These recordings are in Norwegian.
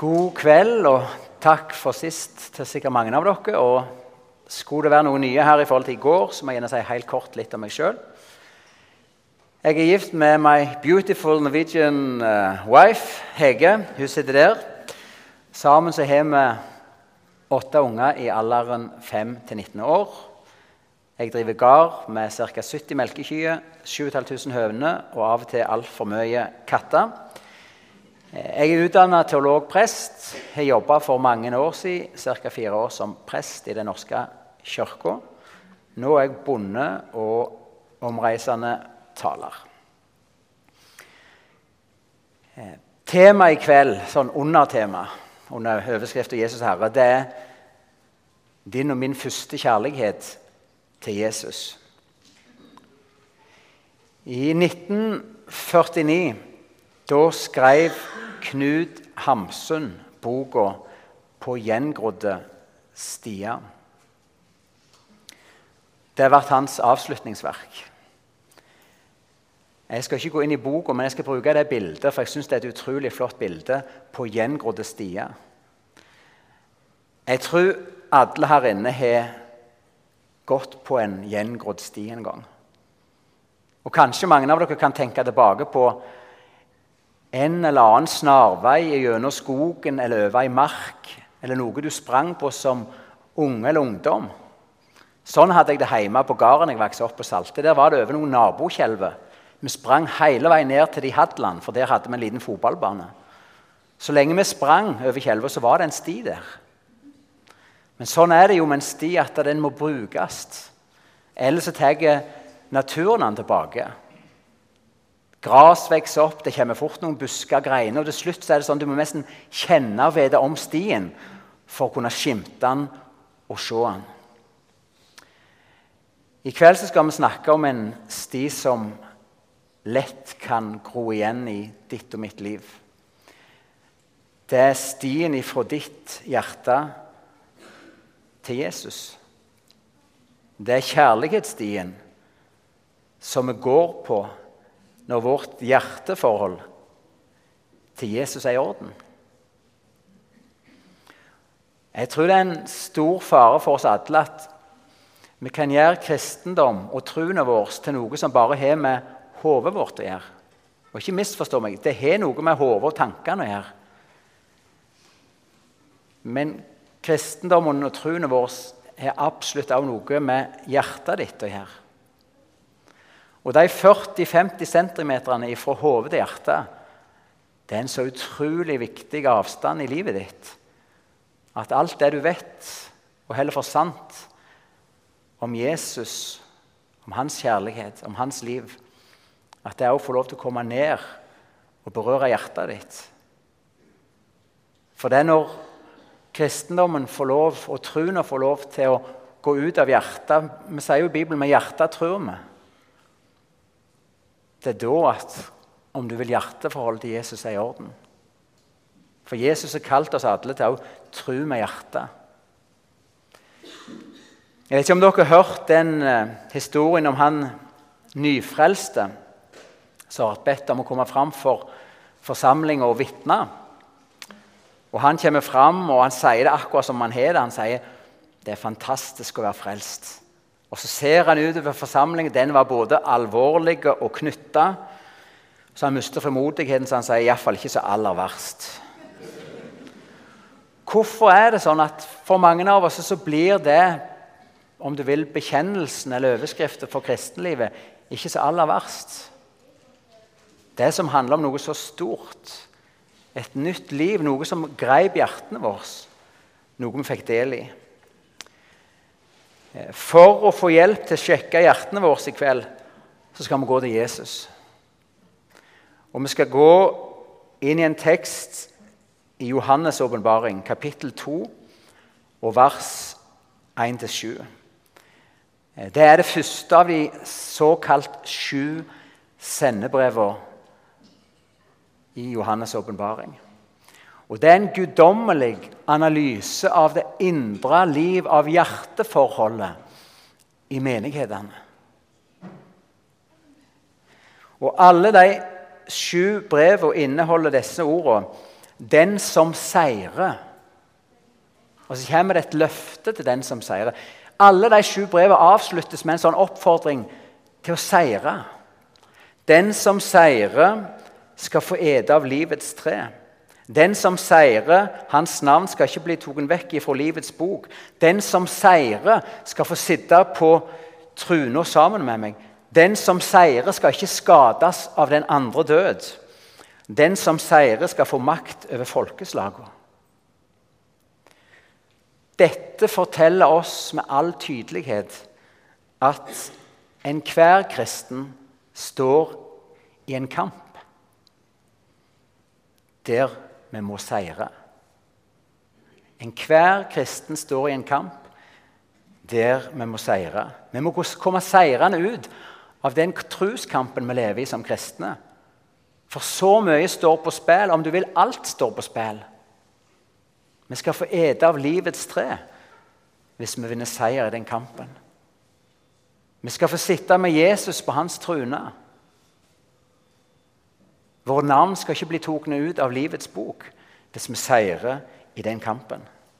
God kveld, og takk for sist til sikkert mange av dere. Og skulle det være noe nye her i forhold til i går, så må jeg gjerne si helt kort litt om meg selv. Jeg er gift med my beautiful Norwegian wife, Hege. Hun sitter der. Sammen så har vi 8 unger i alderen 5 til 19 år. Jeg driver gard med ca. 70 melkekyr, 7500 høner og av og til alt for mye katter. Jeg er utdannet teologprest, har jobbet for mange år siden, ca. 4 år som prest i den norske kirken. Nå er jeg bonde og omreisende taler. Tema i kveld, sånn undertema, under overskriften Jesus Herre, det er din og min første kjærlighet til Jesus. I 1949, da skrev Knut Hamsun boka På gjengrodde stier. Det har vært hans avslutningsverk. Jeg skal ikke gå inn i boka, men jeg skal bruke det bildet, for jeg synes det er et utrolig flott bilde på gjengrodde stier. Jeg tror alle her inne har gått på en gjengrodd sti en gang. Og kanskje mange av dere kan tenke tilbake på en eller annen snarvei gjennom skogen eller over i mark, eller noe du sprang på som unge eller ungdom. Sånn hadde jeg det hjemme på gården jeg vokste opp på Salte. Der var det over noen nabokjelver. Vi sprang hele veien ned til de Hadland, for der hadde vi en liten fotballbane. Så lenge vi sprang over kjelver, så var det en sti der. Men sånn er det jo med en sti at den må brukes. Ellers så tar naturen den tilbake. Gras vokser opp, det kommer fort noen busker og greiner, og til slutt så er det sånn at du må nesten kjenne og vite om stien for å kunne skimte den og se den. I kveld så skal vi snakke om en sti som lett kan gro igjen i ditt og mitt liv. Det er stien ifra ditt hjerte til Jesus. Det er kjærlighetsstien som vi går på når vårt hjerteforhold til Jesus er i orden. Jeg tror det er en stor fare for oss alle at vi kan gjøre kristendom og troen vår til noe som bare har med hodet vårt å gjøre. Og ikke misforstå meg, det har noe med hodet og tankene å gjøre. Men kristendommen og troen vår har absolutt også noe med hjertet ditt å gjøre. Og de 40-50 centimeterne fra hodet til hjertet, det er en så utrolig viktig avstand i livet ditt, at alt det du vet, og heller for sant, om Jesus, om hans kjærlighet, om hans liv, at det også får lov til å komme ned og berøre hjertet ditt. For det er når kristendommen får lov, og troen får lov til å gå ut av hjertet. Vi sier jo i Bibelen, med hjertet tror vi. Det er da at om du vil hjerteforholdet til Jesus er i orden. For Jesus har kalt oss alle til å tro med hjertet. Jeg vet ikke om dere har hørt den historien om han nyfrelste som har bedt om å komme fram for forsamling og vitne. Og han kommer fram, og han sier det akkurat som han har det. Han sier, det er fantastisk å være frelst. Og så ser han utover forsamlingen, den var både alvorlig og knyttet. Så han mister formodigheten, så han sier, i hvert fall ikke så aller verst. Hvorfor er det sånn at for mange av oss så blir det, om du vil, bekjennelsen eller overskriften for kristenlivet, ikke så aller verst? Det som handler om noe så stort, et nytt liv, noe som greip hjertene våre, noe vi fikk del i. For å få hjelp til å sjekke hjertene våre i kveld, så skal vi gå til Jesus. Og vi skal gå inn i en tekst i Johannes åpenbaring, kapittel 2, og vers 1-7. Det er det første av de såkalt 7 sendebrevene i Johannes åpenbaring. Og det er en guddommelig analyse av det indre liv, av hjerteforholdet i menighetene. Og alle de 7 brevene inneholder disse ordene den som seirer. Og så kommer det et løfte til den som seirer. Alle de 7 brevene avsluttes med en sånn oppfordring til å seire. Den som seirer skal få ete av livets tre. Den som seirer, hans navn skal ikke bli tatt vekk fra livets bok. Den som seirer skal få sitte på trona sammen med meg. Den som seirer skal ikke skades av den andre død. Den som seirer skal få makt over folkeslagene. Dette forteller oss med all tydelighet at enhver kristen står i en kamp der vi må seire. Enhver kristen står i en kamp der vi må seire. Vi må komme seirende ut av den troskampen vi lever i som kristne. For så mye står på spill. Om du vil, alt står på spill. Vi skal få ete av livets tre hvis vi vinner seier i den kampen. Vi skal få sitte med Jesus på hans trone. Våre navn skal ikke bli tatt ut av livets bok hvis vi seirer i den kampen.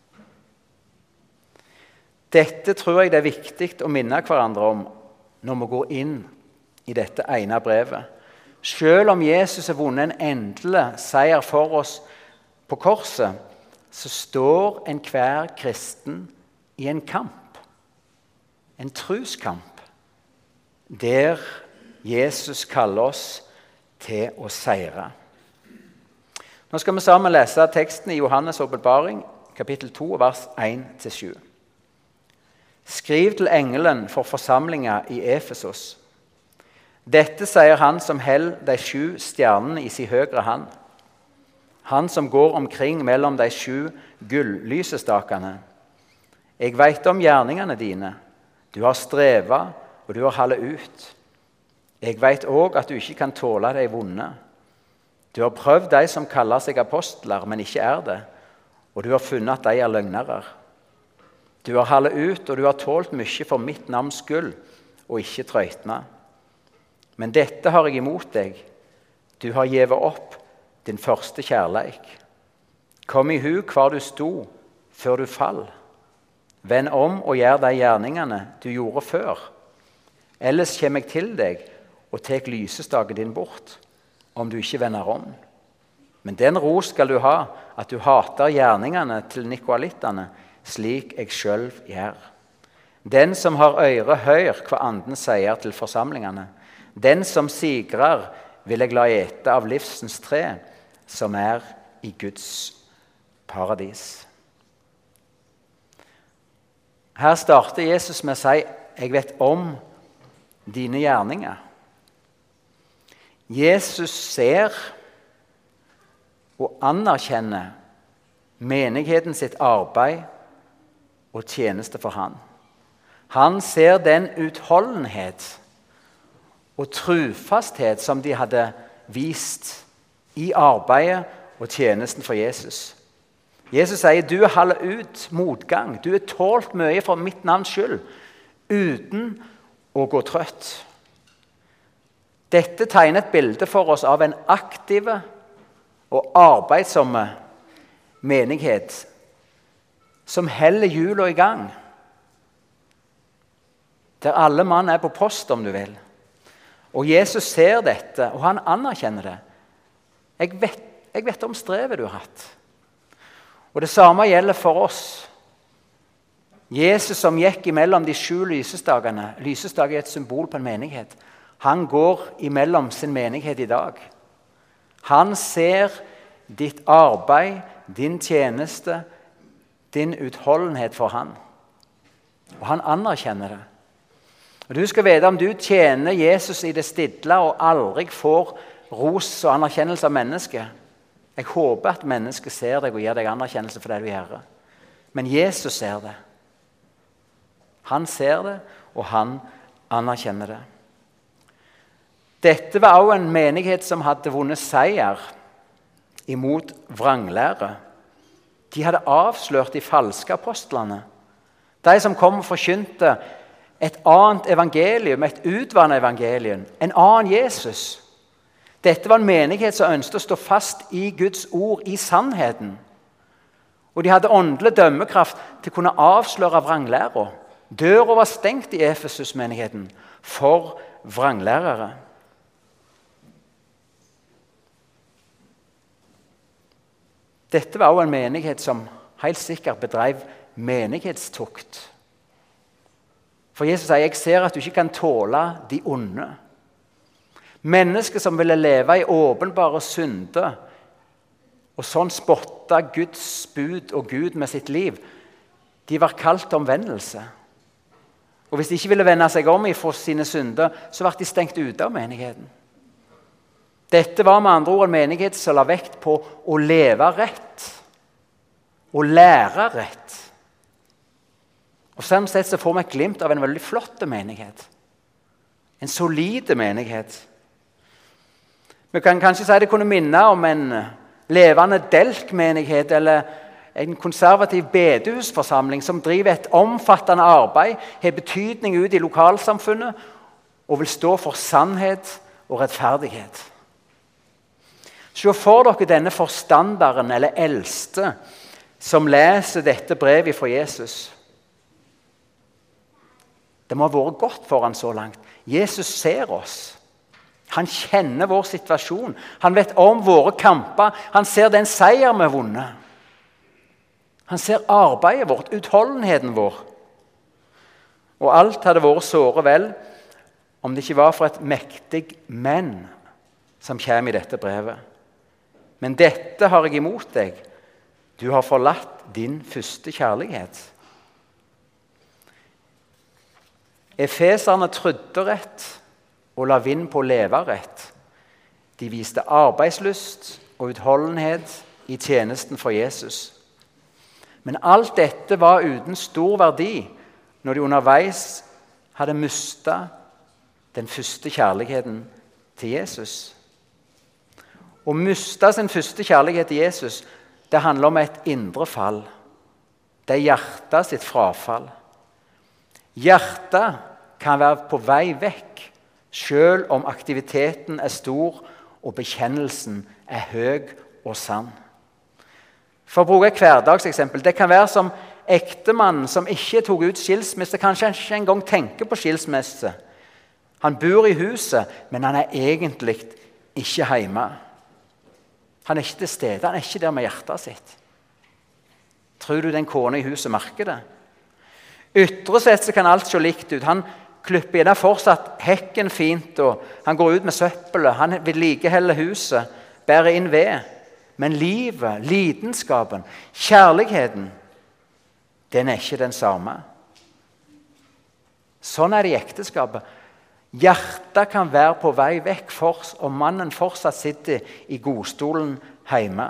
Dette tror jeg det er viktig å minne hverandre om når vi går inn i dette ene brevet. Selv om Jesus har vunnet en endelig seier for oss på korset, så står enhver kristen i en kamp, en troskamp, der Jesus kaller oss til å seire. Nå skal vi sammen lese teksten i Johannes' åpenbaring, kapittel 2, vers 1-7. Skriv til engelen for forsamlinga i Efesos. Dette sier han som held de 7 stjernene i sin høyre hand. Han som går omkring mellom de 7 gull-lysestakene. Jeg vet om gjerningene dine. Du har strevet, og du har hallet ut. Jeg vet også at du ikke kan tåle de vonde. Du har prøvd de som kaller seg apostler, men ikke er det. Og du har funnet at de er løgnere. Du har hallet ut, og du har tålt mye for mitt navns skyld, og ikke trøytnet. Men dette har jeg imot deg. Du har gjevet opp din første kjærleik. Kom i hug hvor du sto før du fall. Vend om og gjør de gjerningene du gjorde før. Ellers kommer jeg til deg og tek lysestaken din bort, om du ikke vender om. Men den ros skal du ha, at du hater gjerningene til nikolittene, slik jeg selv gjør. Den som har øre, hør hva anden sier til forsamlingene. Den som sigrer vil jeg la ete av livsens tre, som er i Guds paradis. Her starter Jesus med å si, jeg vet om dine gjerninger. Jesus ser og anerkjenner menigheten sitt arbeid og tjeneste for han. Han ser den utholdenhet og trufasthet som de hadde vist i arbeidet og tjenesten for Jesus. Jesus sier, du holder ut motgang. Du er tålt mye for mitt navns skyld, uten å gå trøtt. Dette tegner et bilde for oss av en aktive og arbeidsomme menighet som heller hjula i gang. Der alle mann er på post, om du vil. Og Jesus ser dette, og han anerkjenner det. Jeg vet om strevet du har hatt. Og det samme gjelder for oss. Jesus som gikk imellom de 7 lysestakene. Lysestak er et symbol på en menighet. Han går imellom sin menighet i dag. Han ser ditt arbeid, din tjeneste, din utholdenhet for han. Og han anerkjenner det. Og du skal vite om du tjener Jesus i det stille og aldri får ros og anerkjennelse av mennesket. Jeg håper at mennesket ser deg og gir deg anerkjennelse for det du gjør. Men Jesus ser det. Han ser det, og han anerkjenner det. Dette var også en menighet som hadde vunnet seier imot vranglære. De hadde avslørt de falske apostlene. De som kom og forkynte et annet evangelium, et utvannet evangelium, en annen Jesus. Dette var en menighet som ønsket å stå fast i Guds ord, i sannheten. Og de hadde åndelig dømmekraft til å kunne avsløre vranglærer. Døra var stengt i Efesus-menigheten for vranglærere. Dette var også en menighet som helt sikkert bedrev menighetstukt. For Jesus sier, jeg ser at du ikke kan tåle de onde. Mennesker som ville leve i åpenbare synder, og sånn spotte Guds bud og Gud med sitt liv, de var kalt til omvendelse. Og hvis de ikke ville vende seg om ifra sine synder, så ble de stengt ute av menigheten. Dette var med andre ord en menighet som la vekt på å leve rett, og lære rett. Og sånn sett så får vi et glimt av en veldig flott menighet. En solide menighet. Vi kan kanskje si det kunne minne om en levende delk-menighet eller en konservativ bedehusforsamling som driver et omfattende arbeid, har betydning ut i lokalsamfunnet og vil stå for sannhet og rettferdighet. Se for dere denne forstanderen eller eldste som leser dette brevet fra Jesus. Det må ha vært godt for han så langt. Jesus ser oss. Han kjenner vår situasjon. Han vet om våre kamper. Han ser den seier vi har vunnet. Han ser arbeidet vårt, utholdenheten vår. Og alt hadde vært såre vel om det ikke var for et mektig men som kommer i dette brevet. Men dette har jeg imot deg. Du har forlatt din første kjærlighet. Efeserne trodde rett og la vind på å leve rett. De viste arbeidslyst og utholdenhet i tjenesten for Jesus. Men alt dette var uten stor verdi når de underveis hadde mistet den første kjærligheten til Jesus. Å miste sin første kjærlighet til Jesus, det handler om et indre fall. Det er hjertet sitt frafall. Hjertet kan være på vei vekk, selv om aktiviteten er stor og bekjennelsen er høy og sann. For å bruke et hverdagseksempel, det kan være som ektemannen som ikke tok ut skilsmisse, kanskje ikke engang tenker på skilsmisse. Han bor i huset, men han er egentlig ikke hjemme. Han er ikke til stede, han er ikke der med hjertet sitt. Tror du den kone i huset merker det? Ytre sett så kan alt se likt ut. Han klipper gjerne fortsatt hekken fint, og han går ut med søppelet, han vedlikeholder huset, bærer inn ved. Men livet, lidenskapen, kjærligheten, den er ikke den samme. Sånn er det i ekteskapet. Hjertet kan være på vei vekk om mannen fortsatt sitter i godstolen hjemme.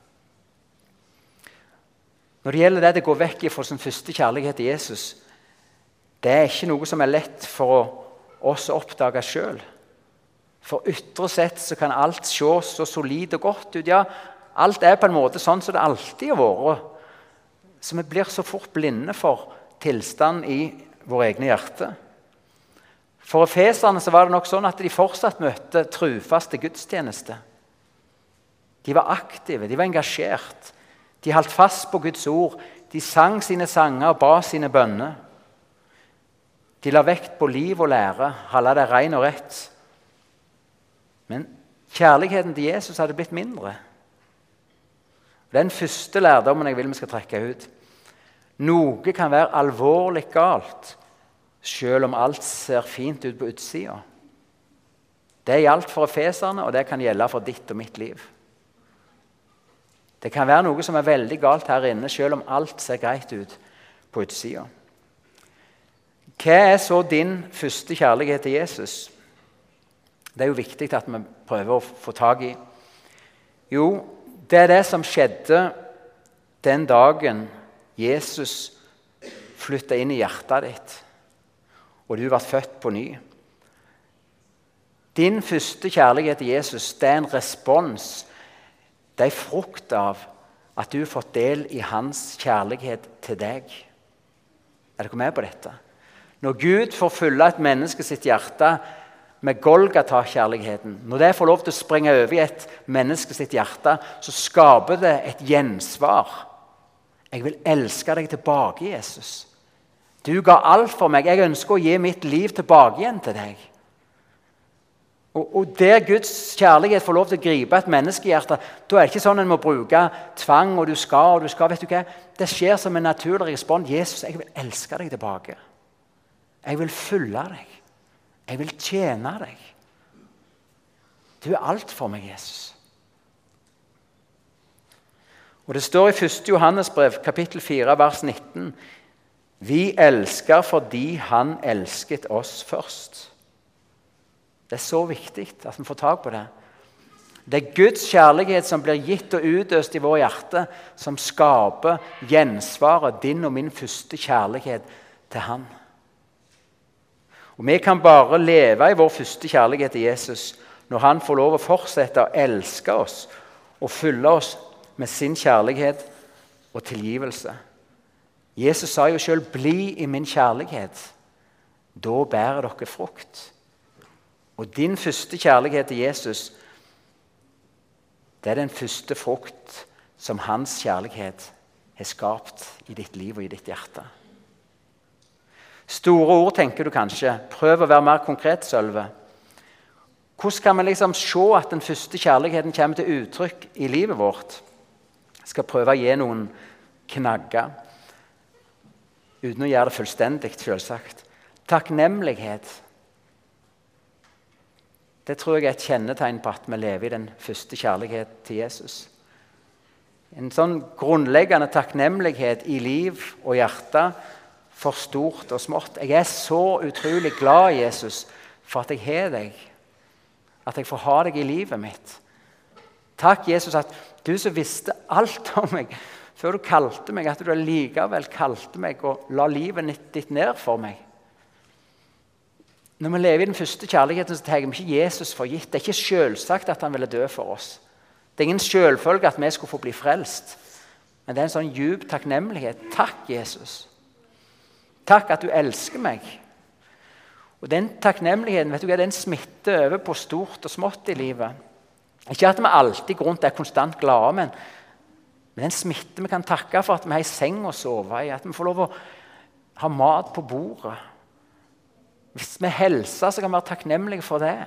Når det gjelder det å gå vekk fra sin første kjærlighet til Jesus, det er ikke noe som er lett for oss å oppdage selv. For ytre sett så kan alt se så solid og godt ut. Ja, alt er på en måte sånn som det alltid har vært. Så vi blir så fort blinde for tilstand i våre egne hjerter. For efeserne så var det nok sånn at de fortsatt møtte trufaste gudstjeneste. De var aktive, de var engasjert. De holdt fast på Guds ord. De sang sine sanger og ba sine bønner. De la vekt på liv og lære, holde det ren og rett. Men kjærligheten til Jesus hadde blitt mindre. Det er den første lærdommen jeg vil vi skal trekke ut. Noe kan være alvorlig galt, selv om alt ser fint ut på utsida. Det gjaldt for efeserne, og det kan gjelde for ditt og mitt liv. Det kan være noe som er veldig galt her inne, selv om alt ser greit ut på utsida. Hva er så din første kjærlighet til Jesus? Det er jo viktig at vi prøver å få tak i. Jo, det er det som skjedde den dagen Jesus flyttet inn i hjertet ditt, og du ble født på ny. Din første kjærlighet til Jesus, det er en respons. Det er frukt av at du har fått del i hans kjærlighet til deg. Er dere med på dette? Når Gud får fylle et menneske sitt hjerte, med Golgata-kjærligheten, når det får lov til å springe over i et menneske sitt hjerte, så skaper det et gjensvar. Jeg vil elske deg tilbake, Jesus. Du ga alt for meg. Jeg ønsker å gi mitt liv tilbake igjen til deg. Og der Guds kjærlighet får lov til å gripe et menneskehjerte, da er det ikke sånn en må bruke tvang, og du skal, vet du hva? Det skjer som en naturlig respons. Jesus, jeg vil elske deg tilbake. Jeg vil følge deg. Jeg vil tjene deg. Du er alt for meg, Jesus. Og det står i 1. Johannes brev, kapittel 4, vers 19. Vi elsker fordi han elsket oss først. Det er så viktig at vi får tak på det. Det er Guds kjærlighet som blir gitt og utøst i vår hjerte, som skaper gjensvaret din og min første kjærlighet til han. Og vi kan bare leve i vår første kjærlighet til Jesus når han får lov å fortsette å elske oss og fylle oss med sin kjærlighet og tilgivelse. Jesus sa jo selv, bli i min kjærlighet, da bærer dere frukt. Og din første kjærlighet til Jesus, det er den første frukt som hans kjærlighet har skapt i ditt liv og i ditt hjerte. Store ord tenker du kanskje. Prøv å være mer konkret, Sølve. Hvordan kan vi liksom se at den første kjærligheten kommer til uttrykk i livet vårt? Jeg skal prøve å gi noen knagger, uten å gjøre det fullstendig, selvsagt. Takknemlighet. Det tror jeg er et kjennetegn på at vi lever i den første kjærlighet til Jesus. En sånn grunnleggende takknemlighet i liv og hjerte for stort og smått. Jeg er så utrolig glad, Jesus, for at jeg har deg. At jeg får ha deg i livet mitt. Takk, Jesus, at du som visste alt om meg før du kalte meg, at du likevel kalte meg og la livet ditt ned for meg. Når vi lever i den første kjærligheten, så tar vi ikke Jesus for gitt. Det er ikke selvsagt at han ville dø for oss. Det er ingen selvfølge at vi skulle få bli frelst. Men det er en sånn djup takknemlighet. Takk, Jesus. Takk at du elsker meg. Og den takknemligheten, vet du hva, den smitter over på stort og smått i livet. Ikke at vi alltid rundt er konstant glade, men den smitter. Vi kan takke for at vi har en seng å sove i, at vi får lov å ha mat på bordet. Hvis vi helser, så kan vi være takknemlige for det.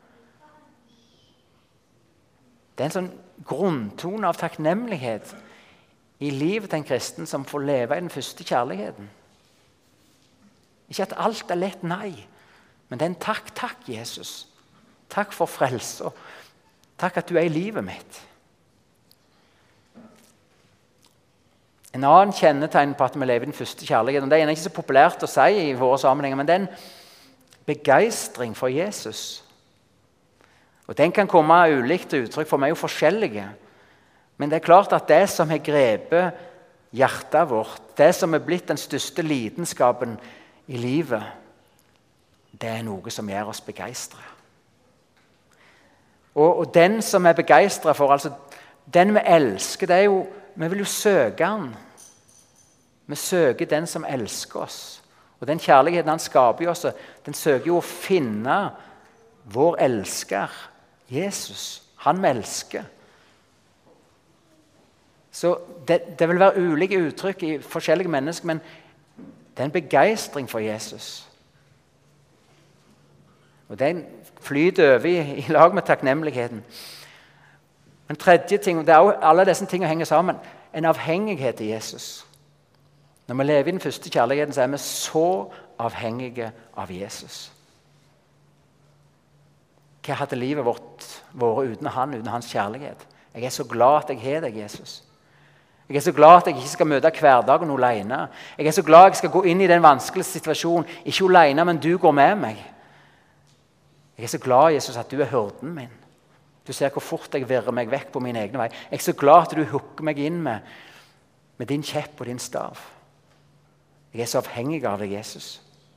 Det er en sånn grunntone av takknemlighet i livet til en kristen som får leve i den første kjærligheten. Ikke at alt er lett, nei. Men det er en takk, Jesus. Takk for frelse. Takk at du er i livet mitt. En annen kjennetegn på at vi lever i den første kjærligheten, det er ikke så populært å si i våre sammenhenger, men det er en begeistring for Jesus. Og den kan komme av ulikt uttrykk, for vi er jo forskjellige. Men det er klart at det som har grepet hjertet vårt, det som er blitt den største lidenskapen i livet, det er noe som gjør oss begeistret. Og den som er begeistret for, altså den vi elsker, det er jo, vi vil jo søke han. Vi søker den som elsker oss. Og den kjærligheten han skaper i oss, den søker jo å finne vår elsker, Jesus. Han vi elsker. Så det vil være ulike uttrykk i forskjellige mennesker, men det er en begeistring for Jesus. Og den flyter over i lag med takknemligheten. En tredje ting, det er også, alle disse tingene henger sammen, en avhengighet til Jesus. Når vi lever i den første kjærligheten, så er vi så avhengige av Jesus. Hva hadde livet vårt vært uten han, uten hans kjærlighet? Jeg er så glad at jeg har deg, Jesus. Jeg er så glad at jeg ikke skal møte hverdagen alene. Jeg er så glad at jeg skal gå inn i den vanskelige situasjonen, ikke alene, men du går med meg. Jeg er så glad, Jesus, at du er hyrden min. Du ser hvor fort jeg virrer meg vekk på min egen vei. Jeg er så glad at du hooker meg inn med din kjepp og din stav. Jeg er så avhengig av deg, Jesus.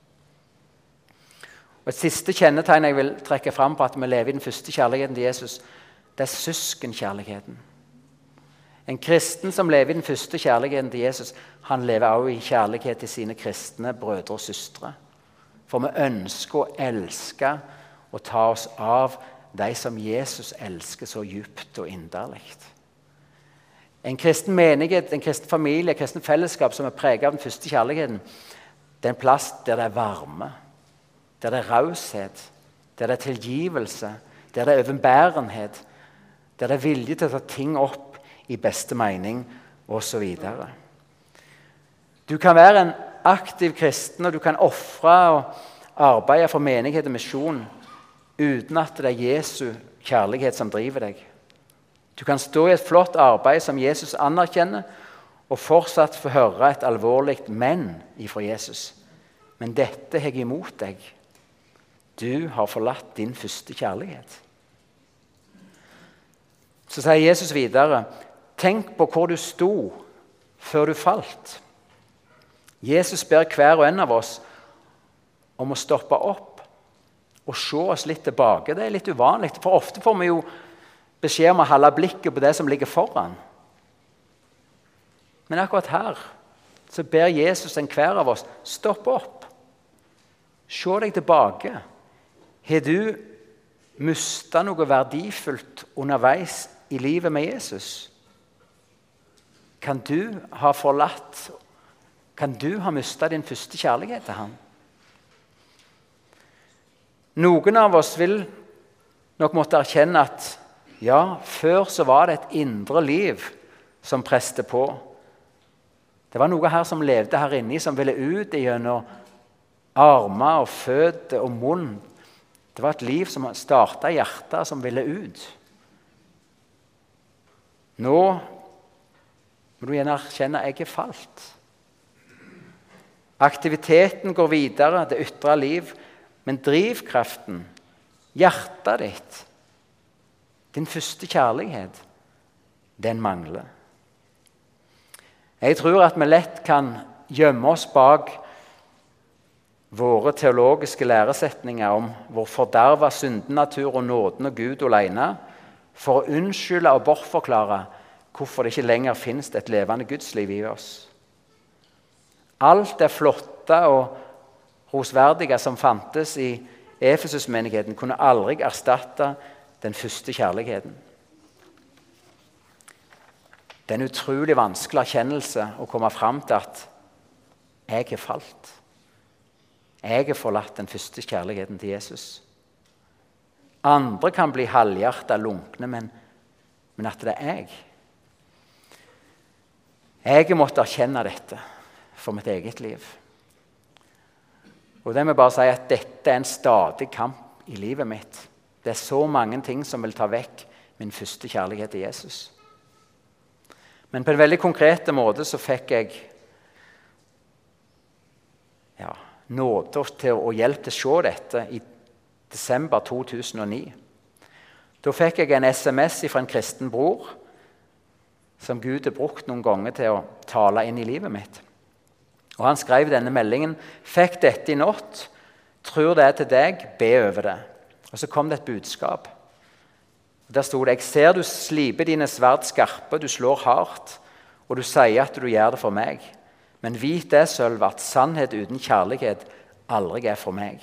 Og et siste kjennetegn jeg vil trekke fram på at vi lever i den første kjærligheten til Jesus, det er søskenkjærligheten. En kristen som lever i den første kjærligheten til Jesus, han lever også i kjærlighet til sine kristne brødre og søstre. For vi ønsker å elske og ta oss av de som Jesus elsker så djupt og inderlig. En kristen menighet, en kristen familie, en kristen fellesskap som preget av den første kjærligheten, det er en plass der det er varme, der det er raushet, der det er tilgivelse, der det er overbærenhet, der det er vilje til å ta ting opp i beste mening, og så videre. Du kan være en aktiv kristen, og du kan offre og arbeide for menighet og misjon uten at det er Jesu kjærlighet som driver deg. Du kan stå i et flott arbeid som Jesus anerkjenner, og fortsatt få høre et alvorlig men ifra Jesus. Men dette har jeg imot deg. Du har forlatt din første kjærlighet. Så sier Jesus videre, tenk på hvor du sto før du falt. Jesus ber hver og en av oss om å stoppe opp og se oss litt tilbake. Det er litt uvanlig, for ofte får vi jo beskjed om å holde blikket på det som ligger foran. Men akkurat her så ber Jesus hver av oss stoppe opp. Se deg tilbake. Har du mistet noe verdifullt underveis i livet med Jesus? Kan du ha forlatt, kan du ha mistet din første kjærlighet til ham? Noen av oss vil nok måtte erkjenne at ja, før så var det et indre liv som presste på. Det var noe her som levde her inne, som ville ut gjennom armer og føtter og munn. Det var et liv som startet i hjertet, som ville ut. Nå må du gjerne erkjenne at jeg er falt. Aktiviteten går videre, det ytre liv, men drivkraften, hjertet ditt, din første kjærlighet, den mangler. Jeg tror at vi lett kan gjemme oss bak våre teologiske læresetninger om vår forderva syndenatur og nåden og Gud alene, for å unnskylde og bortforklare hvorfor det ikke lenger finnes et levende Gudsliv i oss. Alt det flotte og rosverdige som fantes i Efesus-menigheten, kunne aldri erstatte den første kjærligheten. Det er en utrolig vanskelig erkjennelse å komme fram til at jeg er falt. Jeg har forlatt den første kjærligheten til Jesus. Andre kan bli halvhjertet lunkne, men at det er jeg. Jeg har måttet erkjenne dette for mitt eget liv. Og det må jeg bare si at dette er en stadig kamp i livet mitt. Det er så mange ting som vil ta vekk min første kjærlighet til Jesus. Men på en veldig konkret måte så fikk jeg nåde til å hjelpe til å se dette i desember 2009. Da fikk jeg en SMS fra en kristen bror som Gud har brukt noen ganger til å tale inn i livet mitt. Og han skrev denne meldingen, fikk dette i natt, tror det er til deg, be over det. Og så kom det et budskap. Der stod det, jeg ser du sliper dine sverd skarpe, du slår hardt, og du sier at du gjør det for meg. Men vit det, Sølv, at sannhet uten kjærlighet aldri er for meg.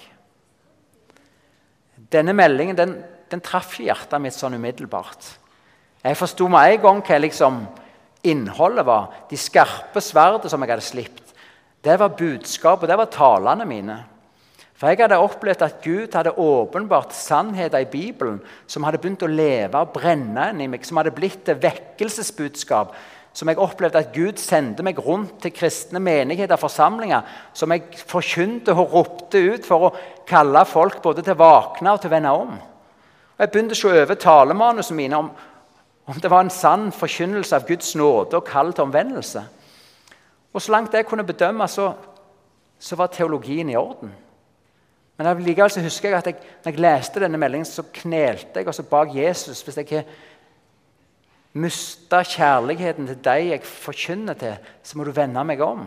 Denne meldingen, den traff hjertet mitt sånn umiddelbart. Jeg forstod med en gang hva innholdet var. De skarpe sverdene som jeg hadde slipt. Det var budskap, og det var talene mine. For jeg hadde opplevd at Gud hadde åpenbart sannheter i Bibelen som hadde begynt å leve og brenne inn i meg, som hadde blitt et vekkelsesbudskap, som jeg opplevde at Gud sendte meg rundt til kristne menigheter og forsamlinger, som jeg forkynte og ropte ut for å kalle folk både til å våkne og til å vende om. Og jeg begynte å se over talemanusene mine om det var en sann forkynnelse av Guds nåde og kall til omvendelse. Og så langt jeg kunne bedømme, så var teologien i orden. Men likevel så husker jeg at når jeg leste denne meldingen, så knelte jeg og så bak Jesus. Hvis jeg ikke mistet kjærligheten til deg jeg forkynner til, så må du vende meg om.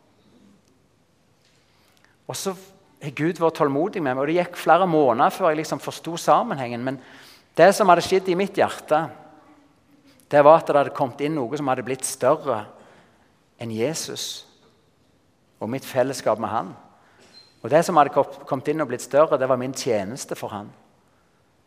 Og så har Gud vært tålmodig med meg, og det gikk flere måneder før jeg forstod sammenhengen. Men det som hadde skjedd i mitt hjerte, det var at det hadde kommet inn noe som hadde blitt større enn Jesus og mitt fellesskap med han. Og det som hadde kommet inn og blitt større, det var min tjeneste for han.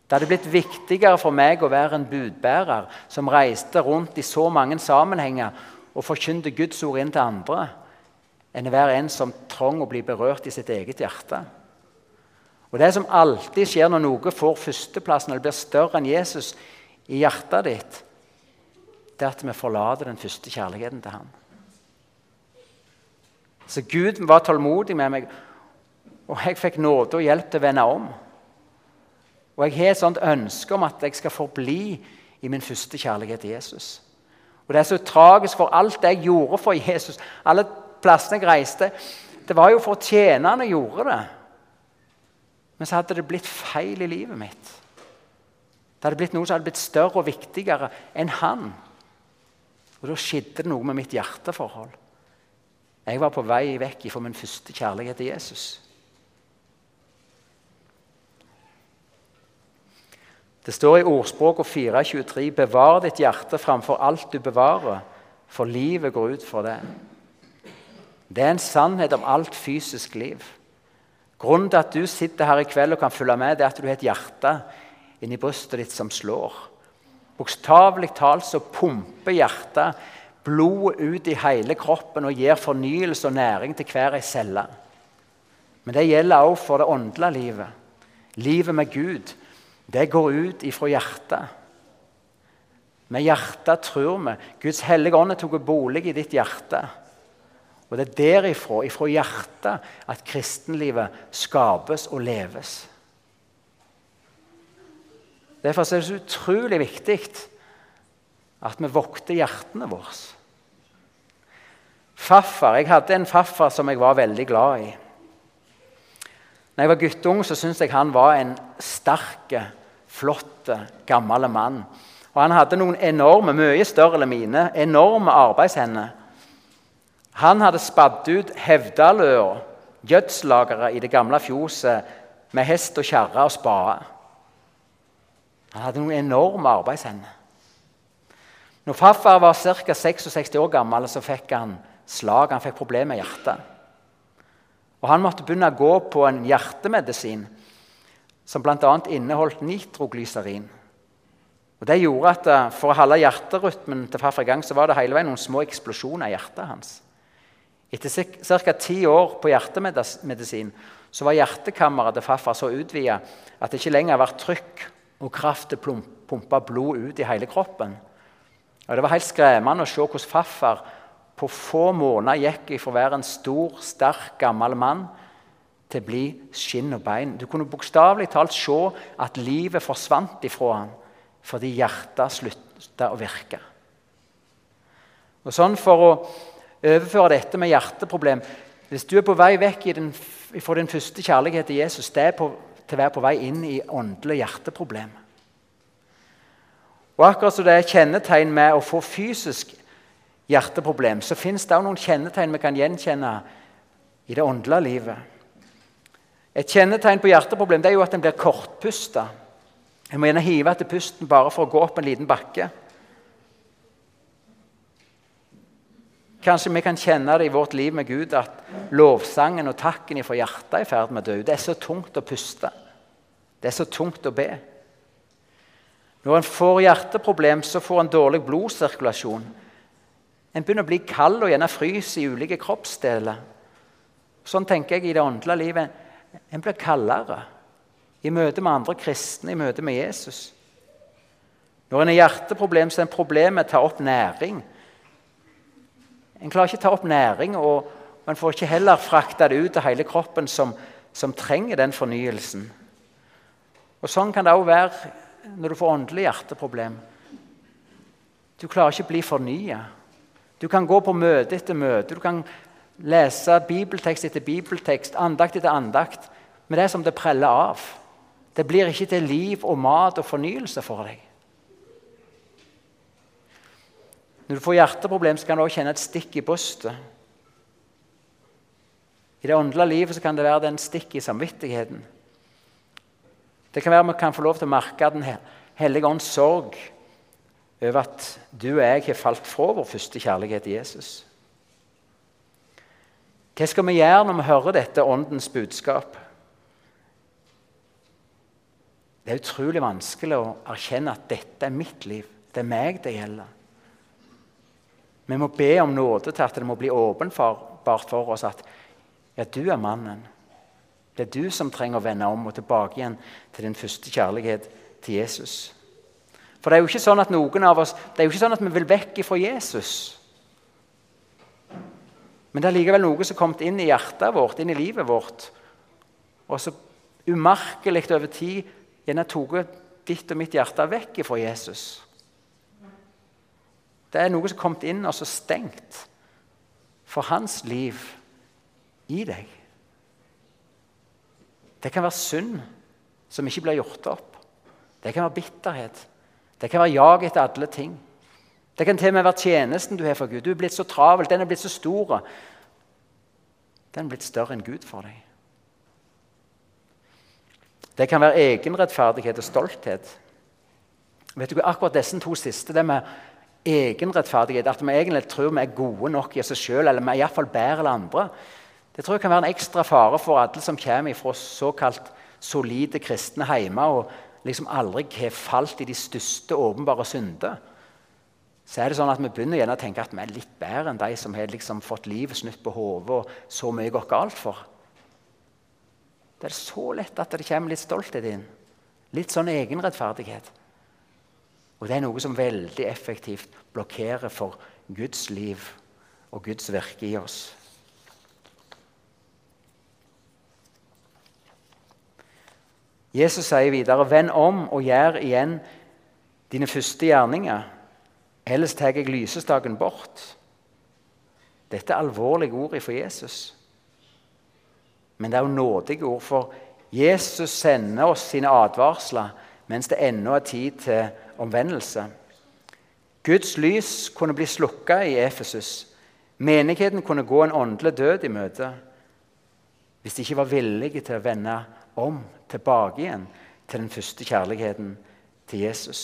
Det hadde blitt viktigere for meg å være en budbærer som reiste rundt i så mange sammenhenger og forkynte Guds ord inn til andre, enn å være en som trong å bli berørt i sitt eget hjerte. Og det som alltid skjer når noe får førsteplassen eller blir større enn Jesus i hjertet ditt, det er at vi forlater den første kjærligheten til han. Så Gud var tålmodig med meg, og jeg fikk nåde og hjelp til å vende om. Og jeg har et sånt ønske om at jeg skal forbli i min første kjærlighet til Jesus. Og det er så tragisk for alt jeg gjorde for Jesus. Alle plassene jeg reiste, det var jo for å tjene han jeg gjorde det. Men så hadde det blitt feil i livet mitt. Det hadde blitt noe som hadde blitt større og viktigere enn han. Og da skjedde det noe med mitt hjerteforhold. Jeg var på vei vekk fra min første kjærlighet til Jesus. Det står i ordspråk 4:23, bevar ditt hjerte framfor alt du bevarer, for livet går ut for det. Det er en sannhet om alt fysisk liv. Grunnen til at du sitter her i kveld og kan følge med, det er at du har et hjerte inni brystet ditt som slår. Bokstavelig talt så pumper hjertet blodet ut i hele kroppen og gir fornyelse og næring til hver en celle. Men det gjelder også for det åndelige livet. Livet med Gud. Det går ut ifra hjertet. Med hjertet tror vi. Guds hellige ånd tok bolig i ditt hjerte. Og det er derifra, ifra hjertet, at kristenlivet skapes og leves. Derfor er det så utrolig viktig at vi vokter hjertene våre. Jeg hadde en farfar som jeg var veldig glad i. Når jeg var guttung, så syntes jeg han var en sterk, flott, gammel mann. Og han hadde noen enorme, mye større enn mine, enorme arbeidshender. Han hadde spadd ut Hevdaløa, gjødslagere i det gamle fjoset, med hest og kjerre og spade. Han hadde noen enorme arbeidshender. Når farfar var ca. 66 år gammel, så fikk han slag. Han fikk problemer med hjertet. Og han måtte begynne å gå på en hjertemedisin som bl.a. inneholdt nitroglyserin. Og det gjorde at for å holde hjerterytmen til farfar i gang, så var det hele veien noen små eksplosjoner i hjertet hans. Etter ca. 10 år på hjertemedisin så var hjertekammeret til farfar så utvidet at det ikke lenger var trykk og kraft til å pumpe blod ut i hele kroppen. Og det var helt skremmende å se hvordan farfar på få måneder gikk fra å være en stor, sterk, gammel mann til å bli skinn og bein. Du kunne bokstavelig talt se at livet forsvant ifra han fordi hjertet sluttet å virke. Og sånn for å overføre dette med hjerteproblem, hvis du er på vei vekk fra din første kjærlighet til Jesus, det er til å være på vei inn i åndelige hjerteproblem. Og akkurat så det er kjennetegn med å få fysisk hjerteproblem, så finnes det også noen kjennetegn vi kan gjenkjenne i det åndelige livet. Et kjennetegn på hjerteproblem det er jo at en blir kortpustet. En må gjerne hive etter pusten bare for å gå opp en liten bakke. Kanskje vi kan kjenne det i vårt liv med Gud at lovsangen og takken fra hjertet er i ferd med å dø. Det er så tungt å puste. Det er så tungt å be. Når en får hjerteproblem, så får en dårlig blodsirkulasjon. En begynner å bli kald og gjerne fryse i ulike kroppsdeler. Sånn tenker jeg i det åndelige livet. En blir kaldere i møte med andre kristne, i møte med Jesus. Når en har hjerteproblem, så er en problem med å ta opp næring. En klarer ikke å ta opp næring, og man får ikke heller frakta det ut av hele kroppen som trenger den fornyelsen. Og sånn kan det også være når du får åndelig hjerteproblem. Du klarer ikke å bli fornyet. Du kan gå på møte etter møte, du kan lese bibeltekst etter bibeltekst, andakt etter andakt, men det er som det preller av. Det blir ikke til liv og mat og fornyelse for deg. Når du får hjerteproblem, så kan du også kjenne et stikk i brystet. I det åndelige livet så kan det være den stikk i samvittigheten. Det kan være at vi kan få lov til å merke den hellige ånds sorg over at du og jeg har falt fra vår første kjærlighet til Jesus. Hva skal vi gjøre når vi hører dette åndens budskap? Det er utrolig vanskelig å erkjenne at dette er mitt liv. Det er meg det gjelder. Vi må be om nåde til at det må bli åpenbart for oss at ja, du er mannen. Det er du som trenger å vende om og tilbake igjen til din første kjærlighet til Jesus. For det er jo ikke sånn at noen av oss, det er jo ikke sånn at vi vil vekk fra Jesus. Men det er likevel noe som har kommet inn i hjertet vårt, inn i livet vårt, og så umerkelig over tid gjerne tok ditt og mitt hjerte vekk fra Jesus. Det er noe som har kommet inn og så stengt for hans liv i deg. Det kan være synd som ikke blir gjort opp. Det kan være bitterhet. Det kan være jag etter alle ting. Det kan til og med være tjenesten du har for Gud. Du er blitt så travel, den er blitt så stor. Den er blitt større enn Gud for deg. Det kan være egenrettferdighet og stolthet. Vet du, akkurat disse to siste, det med egenrettferdighet, at vi egentlig tror vi er gode nok i oss selv, eller vi er i hvert fall bedre enn andre, det tror jeg kan være en ekstra fare for alle som kommer fra såkalt solide kristne hjemme, og liksom aldri har falt i de største åpenbare synder. Så er det sånn at vi begynner igjen å tenke at vi er litt bedre enn de som har liksom fått livet snutt på hodet, og så mye går galt for. Det er så lett at det kommer litt stolthet inn. Litt sånn egenrettferdighet. Og det er noe som veldig effektivt blokkerer for Guds liv og Guds virke i oss. Jesus sier videre, «Vend om og gjør igjen dine første gjerninger, ellers tar jeg lysestaken bort.» Dette er alvorlige ord for Jesus. Men det er jo nådige ord, for Jesus sender oss sine advarsler mens det ennå er tid til omvendelse. Guds lys kunne bli slukket i Efesus. Menigheten kunne gå en åndelig død i møte hvis de ikke var villige til å vende om tilbake igjen til den første kjærligheten til Jesus.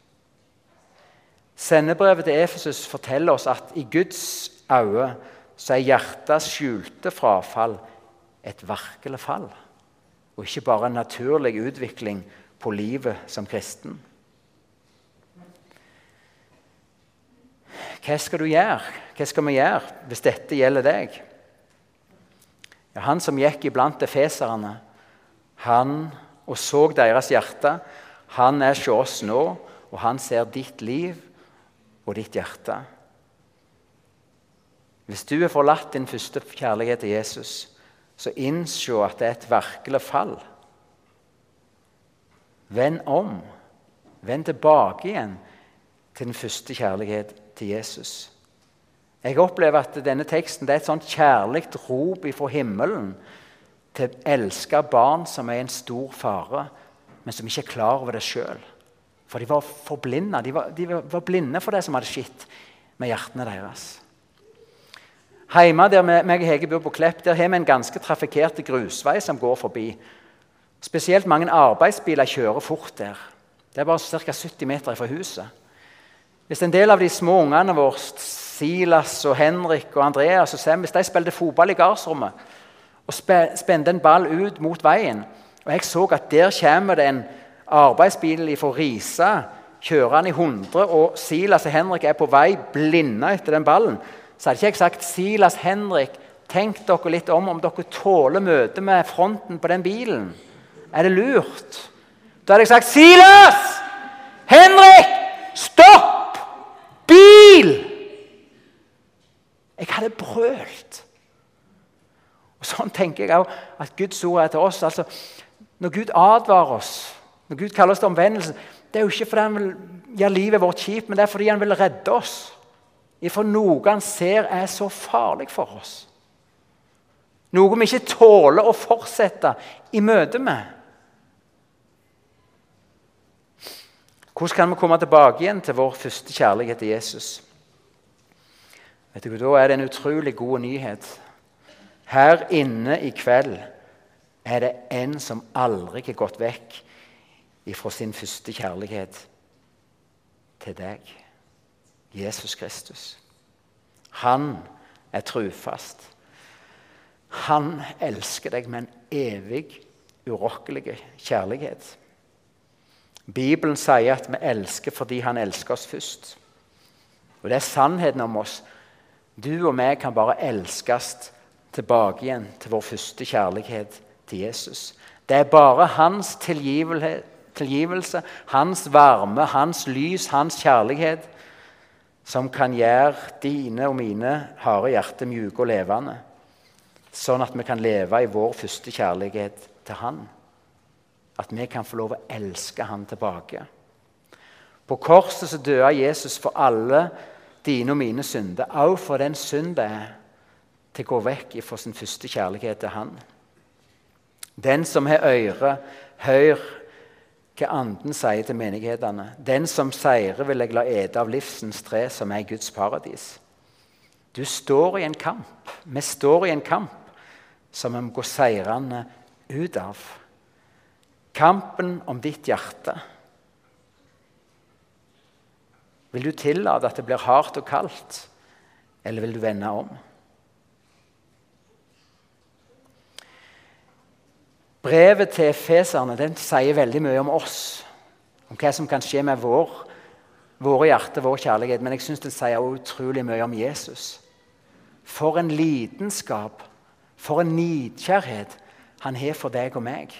Sendebrevet til Efesus forteller oss at i Guds øyne så er hjertets skjulte frafall et virkelig fall, og ikke bare en naturlig utvikling på livet som kristen. Hva skal du gjøre? Hva skal vi gjøre hvis dette gjelder deg? Ja, han som gikk iblant efeserne, han og så deres hjerte, han er hos oss nå, og han ser ditt liv og ditt hjerte. Hvis du har forlatt din første kjærlighet til Jesus, så innså at det er et virkelig fall. Vend om. Vend tilbake igjen til den første kjærlighet til Jesus. Jeg opplever at denne teksten det er et sånt kjærligt rop fra himmelen til elske barn som er en stor fare, men som ikke er klar over det selv. For de var forblindet. De var blinde for det som hadde skjedd med hjertene deres. Hjemme der meg og Hege bor på Klepp, der har vi en ganske trafikkerte grusvei som går forbi. Spesielt mange arbeidsbiler kjører fort der. Det er bare ca. 70 meter fra huset. Hvis en del av de små ungene våre, Silas og Henrik og Andreas og Sam, hvis de spilte fotball i gardsrommet og spente en ball ut mot veien, og jeg så at der kommer det en arbeidsbil fra Risa, kjører han i 100, og Silas og Henrik er på vei blinde etter den ballen, så hadde ikke jeg sagt, Silas, Henrik, tenk dere litt om dere tåler møte med fronten på den bilen. Er det lurt? Da hadde jeg sagt, Silas! Henrik! Stopp! Bil! Jeg hadde brølt. Og sånn tenker jeg også at Guds ord er til oss. Altså, når Gud advarer oss, når Gud kaller oss til omvendelse, det er jo ikke fordi han vil gjøre livet vårt kjipt, men det er fordi han vil redde oss. For noe han ser er så farlig for oss. Noe vi ikke tåler å fortsette i møte med. Hvordan kan vi komme tilbake igjen til vår første kjærlighet til Jesus? Vet du, da er det en utrolig god nyhet. Her inne i kveld er det en som aldri har gått vekk fra sin første kjærlighet til deg. Jesus Kristus. Han er trofast. Han elsker deg med en evig, urokkelig kjærlighet. Bibelen sier at vi elsker fordi han elsker oss først. Og det er sannheten om oss. Du og meg kan bare elskes tilbake igjen til vår første kjærlighet til Jesus. Det er bare hans tilgivelse, hans varme, hans lys, hans kjærlighet som kan gjøre dine og mine harde hjerter mjuke og levende, sånn at vi kan leve i vår første kjærlighet til han. At vi kan få lov å elske han tilbake. På korset så døde Jesus for alle dine og mine synder, også for den synd det er til å gå vekk fra sin første kjærlighet til han. Den som har øre, hør hva anden sier til menighetene. Den som seirer vil jeg la ete av livsens tre, som er Guds paradis. Du står i en kamp. Vi står i en kamp som vi må gå seirende ut av. Kampen om ditt hjerte. Vil du tillate at det blir hardt og kaldt, eller vil du vende om? Brevet til Efeserne den sier veldig mye om oss, om hva som kan skje med våre hjerter, vår kjærlighet, men jeg synes det sier utrolig mye om Jesus. For en lidenskap, for en nidkjærhet han har for deg og meg.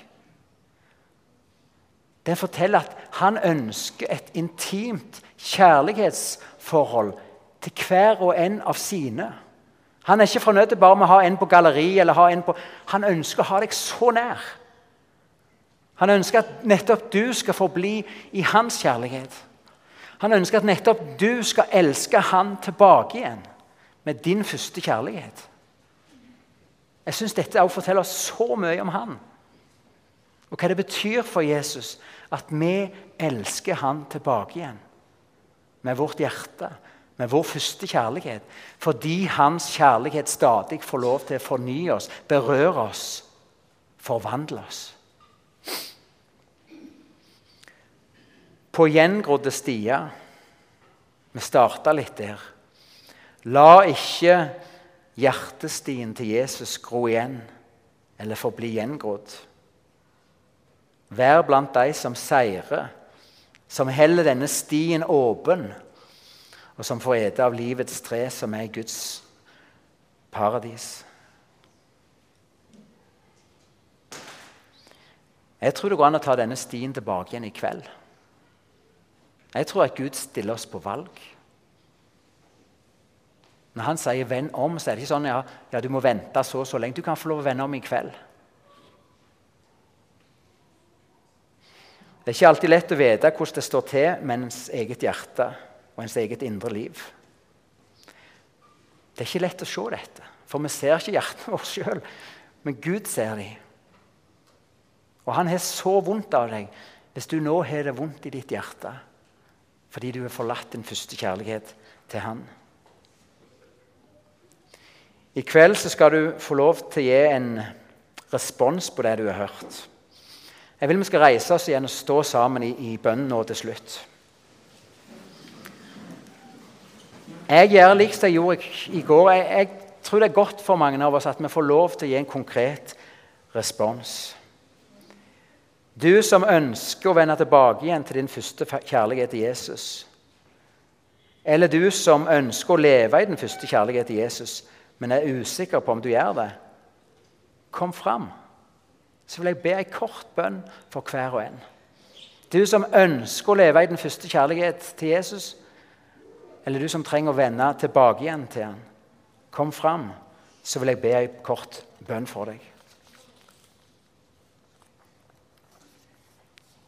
Den forteller at han ønsker et intimt kjærlighetsforhold til hver og en av sine. Han er ikke fornøyd bare med å ha en på galleri, eller ha en på... Han ønsker å ha deg så nær. Han ønsker at nettopp du skal få bli i hans kjærlighet. Han ønsker at nettopp du skal elske han tilbake igjen med din første kjærlighet. Jeg synes dette også forteller oss så mye om han. Og hva det betyr for Jesus at vi elsker han tilbake igjen med vårt hjerte, med vår første kjærlighet, fordi hans kjærlighet stadig får lov til å fornye oss, berøre oss, forvandle oss. På gjengrodde stier, vi startet litt der, la ikke hjertestien til Jesus gro igjen, eller forbli gjengrodd. Vær blant de som seirer, som heller denne stien åpen, og som får ete av livets tre, som er Guds paradis. Jeg tror det går an å ta denne stien tilbake igjen i kveld. Jeg tror at Gud stiller oss på valg. Når han sier 'vend om', så er det ikke sånn ja, du må vente så lenge. Du kan få lov å vende om i kveld. Det er ikke alltid lett å vite hvordan det står til med ens eget hjerte og ens eget indre liv. Det er ikke lett å se dette, for vi ser ikke hjertene våre selv, men Gud ser dem. Og han har så vondt av deg hvis du nå har det vondt i ditt hjerte, fordi du har forlatt din første kjærlighet til han. I kveld så skal du få lov til å gi en respons på det du har hørt. Jeg vil vi skal reise oss igjen og stå sammen i bønnen nå til slutt. Jeg gjør likt som jeg gjorde i går. Jeg tror det er godt for mange av oss at vi får lov til å gi en konkret respons. Du som ønsker å vende tilbake igjen til din første kjærlighet til Jesus, eller du som ønsker å leve i den første kjærlighet til Jesus, men er usikker på om du gjør det, kom fram. Så vil jeg be en kort bønn for hver og en. Du som ønsker å leve i den første kjærlighet til Jesus, eller du som trenger å vende tilbake igjen til han, kom fram, så vil jeg be en kort bønn for deg.